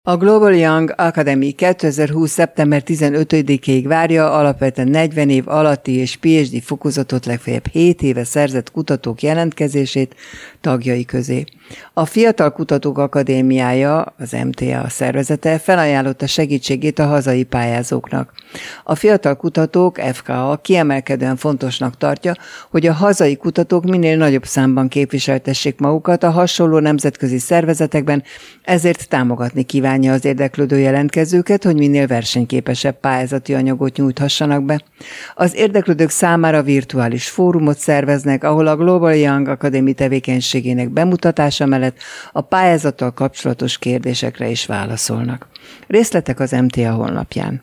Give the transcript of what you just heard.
A Global Young Academy 2020. szeptember 15-ig várja alapvetően 40 év alatti és PhD fokozatot legfeljebb 7 éve szerzett kutatók jelentkezését tagjai közé. A Fiatal Kutatók Akadémiája, az MTA szervezete felajánlotta segítségét a hazai pályázóknak. A Fiatal Kutatók FKA kiemelkedően fontosnak tartja, hogy a hazai kutatók minél nagyobb számban képviseltessék magukat a hasonló nemzetközi szervezetekben, ezért támogatni kívánja az érdeklődő jelentkezőket, hogy minél versenyképesebb pályázati anyagot nyújthassanak be. Az érdeklődők számára virtuális fórumot szerveznek, ahol a Global Young Academy tevékenységének bemutatása mellett a pályázattal kapcsolatos kérdésekre is válaszolnak. Részletek az MTA honlapján.